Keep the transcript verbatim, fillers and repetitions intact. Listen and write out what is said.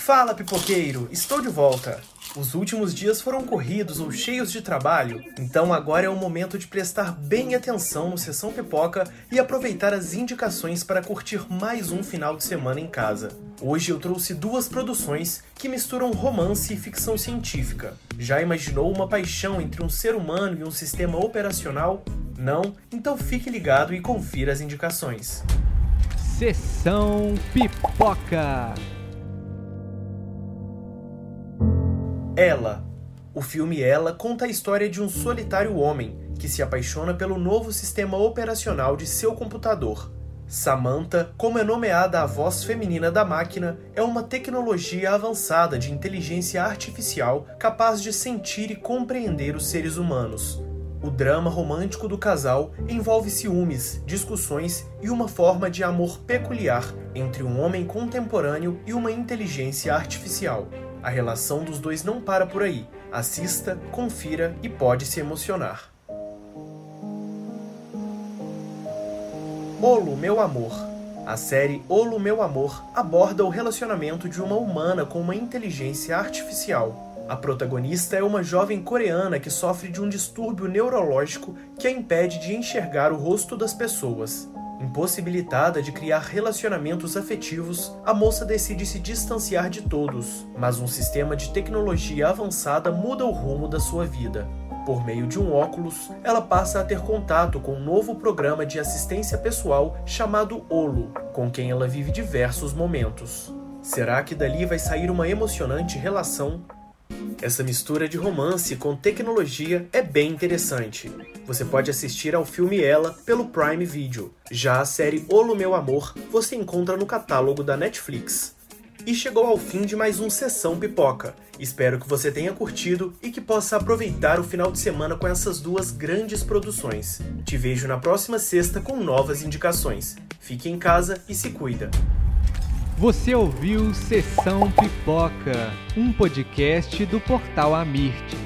Fala, pipoqueiro! Estou de volta! Os últimos dias foram corridos ou cheios de trabalho, então agora é o momento de prestar bem atenção no Sessão Pipoca e aproveitar as indicações para curtir mais um final de semana em casa. Hoje eu trouxe duas produções que misturam romance e ficção científica. Já imaginou uma paixão entre um ser humano e um sistema operacional? Não? Então fique ligado e confira as indicações. Sessão Pipoca. Ela. O filme Ela conta a história de um solitário homem que se apaixona pelo novo sistema operacional de seu computador. Samantha, como é nomeada a voz feminina da máquina, é uma tecnologia avançada de inteligência artificial capaz de sentir e compreender os seres humanos. O drama romântico do casal envolve ciúmes, discussões e uma forma de amor peculiar entre um homem contemporâneo e uma inteligência artificial. A relação dos dois não para por aí. Assista, confira e pode se emocionar. Olo, Meu Amor. A série Olo, Meu Amor aborda o relacionamento de uma humana com uma inteligência artificial. A protagonista é uma jovem coreana que sofre de um distúrbio neurológico que a impede de enxergar o rosto das pessoas. Impossibilitada de criar relacionamentos afetivos, a moça decide se distanciar de todos, mas um sistema de tecnologia avançada muda o rumo da sua vida. Por meio de um óculos, ela passa a ter contato com um novo programa de assistência pessoal chamado Olo, com quem ela vive diversos momentos. Será que dali vai sair uma emocionante relação? Essa mistura de romance com tecnologia é bem interessante. Você pode assistir ao filme Ela pelo Prime Video. Já a série Olo, Meu Amor você encontra no catálogo da Netflix. E chegou ao fim de mais um Sessão Pipoca. Espero que você tenha curtido e que possa aproveitar o final de semana com essas duas grandes produções. Te vejo na próxima sexta com novas indicações. Fique em casa e se cuida. Você ouviu Sessão Pipoca, um podcast do portal Amirte.